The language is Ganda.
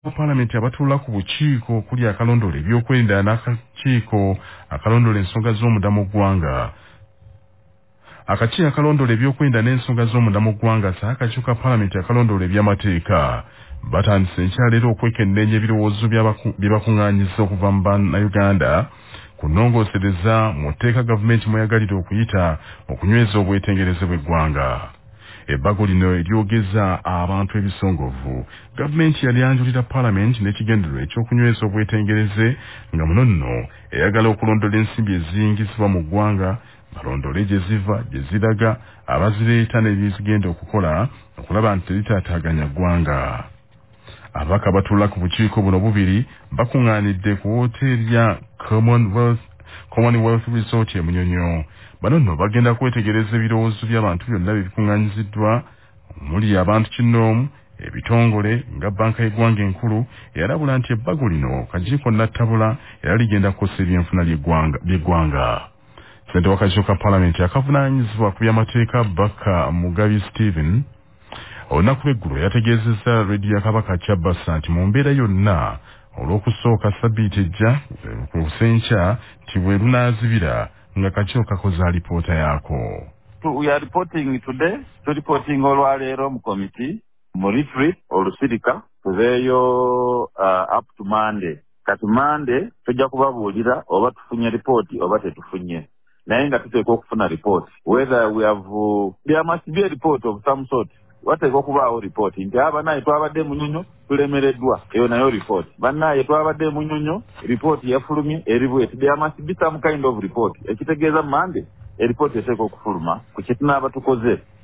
Parliament abatuula ku bukiiko okuli akalondola ebyokwerinda n'akakiiko akalondola ensonga z'omunda mu ggwanga. Akakiiko akalondola ebyokwerinda n'ensonga z'omunda mu ggwanga n'akakiiko ka Parliament akalondola eby'amateeka batandise enkyaleero okwekenneenya ebirowoozo bye bakuŋŋaanyiza okuva mu bannayuganda ku nnongoosereza mu tteeka gavumenti mweyagalira okuyita okunyweza obwetengereze bw'eggwanga. Ebbago lino eryogeza abantu ebisongovu gavumenti yali yanjulira Parliament n'ekigendererwa ekyokunyweza obwetengereze nga muno nno eyagala okulondola ensimbi eziyingizibwa mu ggwanga balondole gye ziva gye ziraga abazireeta n'ebizigenda okukola okulaba nti teritaataaganya ggwanga. Abaka batuula ku bukiiko buno bubiri bakuŋŋaanidde ku wooteeri ya Commonwealth Resort e Munyonyo. Bano nno bagenda kwetegereza ebirowoozo by'abantu byonna bibikuŋŋaanyiziddwa omuli abantu kinnoomu ebitongole nga bbanka y'eggwanga enkulu eyalabula nti ebbago lino kagiiko nattabula era ligenda kukosa ebyenfuna by'eggwanga. Ssente w'akakiiko ka Parliament akavunaanyizibwa ku by'amateeka Baka Mugabi Stephen olunaku lw'eggulo yategeezezza leediyo ya Kabaka Kyabassa nti mu mbeera yonna olw'okusooka sabbiiti ejja ku senkya nti bwe lunaazibira nga kakiiko kakoze alipoota yaako. We are reporting today, reporting olwaleero mu committee mu retreat olusirika tuveeyo up to Monday. Kati Monday tujja kubabuulira oba tufunye ripooti oba tetufunye. Naye nga tuteekwa okufuna report whether we have there must be a report of some sort. Wateekwa okubaawo report nti bannaaye twabadde Munyonyo tulemereddwa eyo nayo report. Bannaaye twabadde Munyonyo report yafulumye eri bweti. There must be some kind of report ekitegeeza Monday report eteekwa okufuluma ku kye tunaaba tukoze